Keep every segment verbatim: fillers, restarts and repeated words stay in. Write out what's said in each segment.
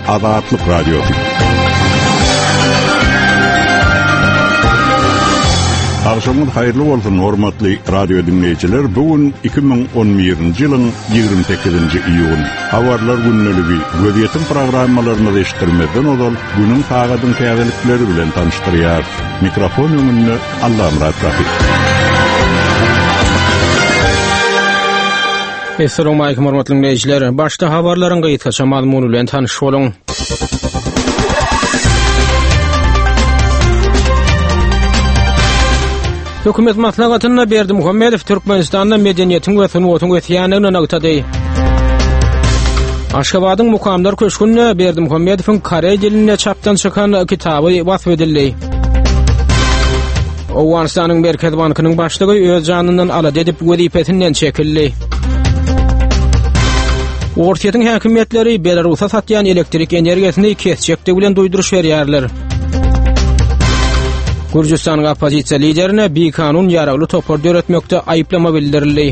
Azatlyk Radiosu. Akşamın hayırlı olsun hormatly radio dinleyijiler. Bugün iki bin on birinji ýylyň ýygrimi sekizinji iýun. Habarlar günneligi göziýetim programmalaryny eşitdirmeden ozal günüň sagatyň täzelikleri bilen tanıştyrýar. Mikrofon öňünde Allah Murat Rafi. Assalamu alaykum hormatly dinleyijiler. Başda habarlaryň gaýtgaça mazmuny bilen tanyş boluň. Hökümet maslahatyna Berdi Muhammedow Türkmenistanda medeniýetiň we sunwatyň ötýänligini nagtady. Aşgabatyň mukamlar köşkünde Berdi Muhammedowyň Korey diline çapdan çykan kitaby wasf edildi. Owganistanyň Merkez Bankynyň başlygy öz janyndan alady edip wezipetinden çekildi. Ortaýatyň häkimetleri Belarusa satýan elektrik energiýasini kesjekde bilen duýduruş berýärler. Gürjistanyň opozisiýa liderine bir kanun ýaragly topar döretmekde aýyplama bildirildi.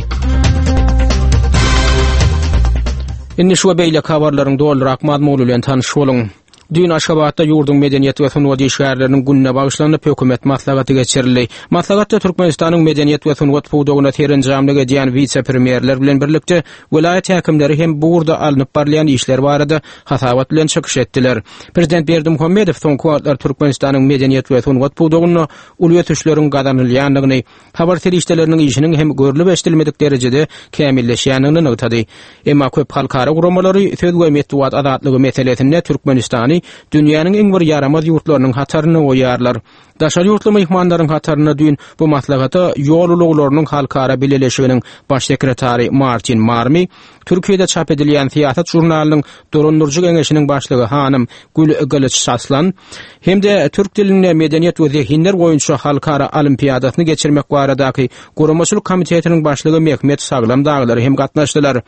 Indi şu beýle habarlaryň doldurak mazmuny bilen tanyş boluň. Dün Aşgabatda ýurdun medeniýet we sunwat işgärleriniň gününe bagyşlanyp hökümet maslahaty geçirildi. Maslahatda Türkmenistanyň medeniýet we sunwat puwdugyna terenjamlyk edýän vice-premierler bilen birlikde vilayet häkimleri hem burada alınıp barlayan işler barada hasabat bilen çykyş etdiler. Prezident Berdi Muhammedow soňky wagtlar Türkmenistanyň medeniýet we sunwat puwdugyna uly ötüşleriň gadanylýanlygyny, habar terişdeleriniň işiniň hem görülip eşdilmedik derejede kämilleşýänligini nagtady. Emma köp halkara guramalary söz we medeniýet azatlygy meselesinde Türkmenistany dünýäniň iň bir ýaramaz ýurtlarynyň hataryny oýarlar. Daşary ýurtly mehmanlaryň hataryna dün bu maslahata ýol uluglarynyň halkara bileleşiginiň baş sekretary Martin Marmy, Türkiýede çap edilýän Siýasat jurnalynyň Dorundurjy geňeşiniň başlygy hanym Gül Gılıçsaslan hemde türk dilinde medeniýet we zehinler goýunça halkara olimpiadasyny geçirmek baradaky Guramaçylyk komitetiniň başlygy Mehmet Saglam daglary hem gatnaşdylar.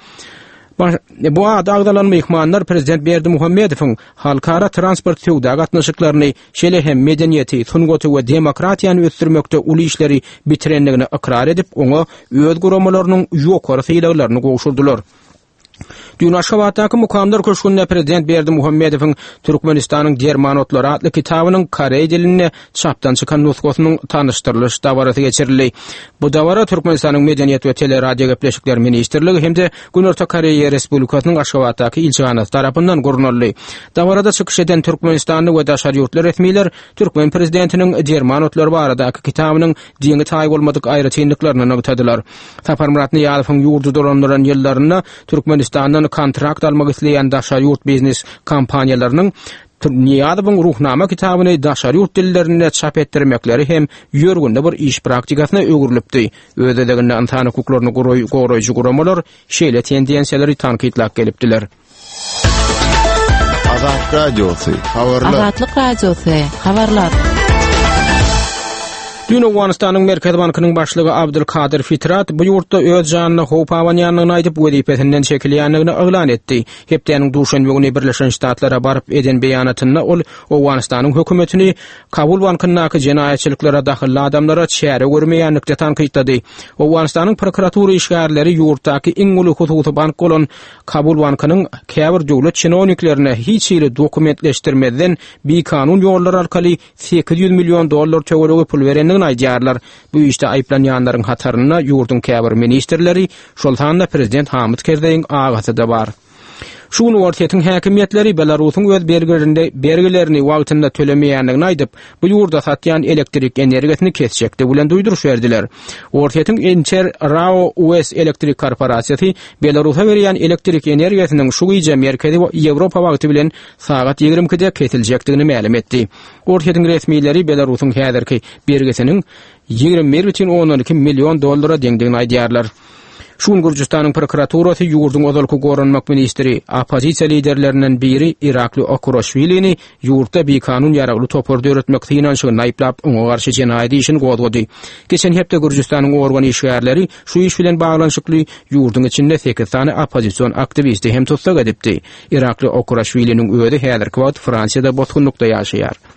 Bu adagdalan mehmanlar Prezident Berdi Muhammedowyň halkara transport töwde gatnaşyklaryny şeýle hem medeniýeti, sunwaty we demokratiýany ösdürmekde uly işleri bitirenligini ikrar edip, oňa öz guramalarynyň ýokary syýlaklaryny gowşurdylar. Dün Aşgabatdaky mukamlar köşkünde Prezident Berdi Muhammedowyň Türkmenistanyň Dermanotlary adly kitabynyň Korey diline çapdan çykan nusgasynyň tanışdyrylyş dawarasy geçirildi. Bu dawara Türkmenistanyň medeniýet we teleradio gepleşikleri ministrligi hemde Günorta Koreýa Respublikasynyň Aşgabatdaky ilçeganaty tarapyndan gurnuldy. Dawarada çykyş eden Türkmenistanyň we daşary ýurtlar resmiýetler Türkmen prezidentiniň Dermanotlary baradaky kitabynyň diňe taýyp bolmadyk aýry çynlyklaryny nagtadylar. Tapar Murat Niýazowyň ýurdu dolanlaran ýyllaryna Türkmenistanyň kontrakt almak isleýän daşary ýurt biznes kompaniýalarynyň Niýazowyň ruhnama kitabyny daşary ýurt dillerinde çap etdirmekleri hem ýörgünde bir iş praktikasyna öwürilipdi. Özelliginde insan hukuklaryny goraýjy guramalar şeýle tendensiýaleri tanqidlap gelipdiler. Azatlyk Radiosu, habarlar. Azatlyk Radiosu, habarlar. Dün Owganistanyň Merkez Bankynyň başlygy Abdulkadir Fitrat bu ýurtda öz janyny howp awanýanlygyny aýdyp wezipetinden çekilýänligini eglan etdi. Hepdeniň duşanby güni Birleşen Ştatlara baryp eden beýanatynda ol Owganistanyň hökümetini Kabul bankynyňky jenaýetçiliklere dahil adamlara çäre görmeýänlikde tanqidlady. Owganistanyň prokuratura işgärleri ýurtdaky iň uly hususy bank bolan Kabul bankynyň käbir döwlet çynowniklerine hiç ýyly dokumentleşdirmeden bir kanun ýollar arkaly sekiz ýüz million dollar töweregi pul beren aýdýarlar. Bu işde aýplanýanlaryň hataryna ýurdun käbir ministrleri, şoltanda Prezident Hamid Karzaiň agaty da bar. Şunu ortaýatyň häkimetleri Belarusyň öz belgilerinde belgilerini wagtynda tölemeýänligini aýdyp, bu ýurda satýan elektrik energiýasyny kesjekde bilen duýduruş berdiler. Ortaýatyň Encher Rao U S elektrik korporasiýasy Belarusa berýän elektrik energiýasynyň şu güýje merkezi Ýewropa wagty bilen sagat ýigirmi ikide kesiljekdigini ma'lum etdi. Ortaýatyň resmiýetleri Belarusyň häzirki bergisiniň ýygrimi bir buçuk on iki million dollara deňdigini aýdýarlar. Şun Gürjistanyň prokuraturasy ýurdun ozalky goranmak ministri, opozisiýa liderlerinden biri Irakly Okurashvilini ýurtda bir kanun ýaragly topar döretmek synanşygyny aýplap, oňa garşy jenaýat işini gozgody. Geçen hepde Gürjistanyň organ işgärleri şu iş bilen baglanşykly ýurdun içinde sekiz tane opozisiýon aktivisti hem tutsak edipdi. Irakly Okurashviliniň özi häzirki wagt Fransiýada botgunlukda ýaşaýar.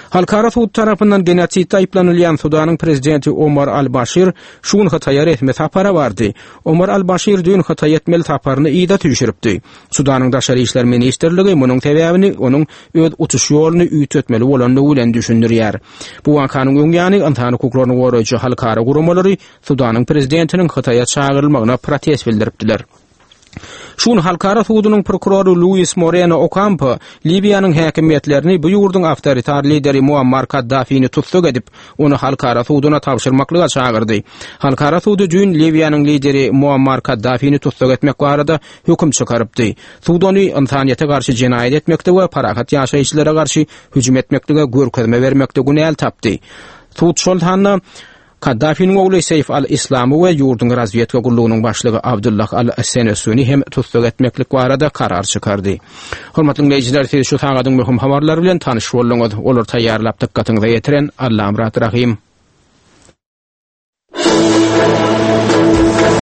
Halkara Suud tarapyndan genotsit aýplanylýan Sudanın prezidenti Omar al-Bashir şuň Hataýa resmi tapara bardy. Omar al-Bashir dün Hataýa etmeli taparyny ýa-da tüýşiripdi. Sudanyň daşary işler ministrligi munyň sebäbini onuň öz uçuş ýoluny üýtmetmeli bolanyny bilen düşündirýär. Bu wakanyň öňýany Antany hukuklaryny goraýjy halkara gurumalary Sudanyň prezidentiniň Hataýa çağırylmagyna protest bildiripdiler. Şun halkara suudunyň prokuroru Luis Moreno Ocampo Libyanyň häkimetlerini bu ýurdun awtoritar lideri Muammar Kaddafi'ni tutsak edip onu halkara suuduna tapşyrmaklyga çağırdy. Halkara suudu jün Libyanyň lideri Muammar Kaddafi'ni tutsak etmek barada höküm çykarypdy. Suudany insaniýete garşy jenaýat etmekde we parahat ýaşaýçylara garşy hüjüm etmekde görkezme bermekde günäl tapdy. Suud şoltanyň Kaddafi'nin oğlu Seyf al-İslamı we ýurdun razwiedka gullugynyň başlygy Abdullah al-Senusuni hem tutsak etmeklik barada karar çykardy. Hormatly dinleýijiler, siz şu taňadyň möhüm habarlary bilen tanyş bolýaňyz. Olar taýýarlap dikkatiňize ýetiren Allahym rahim.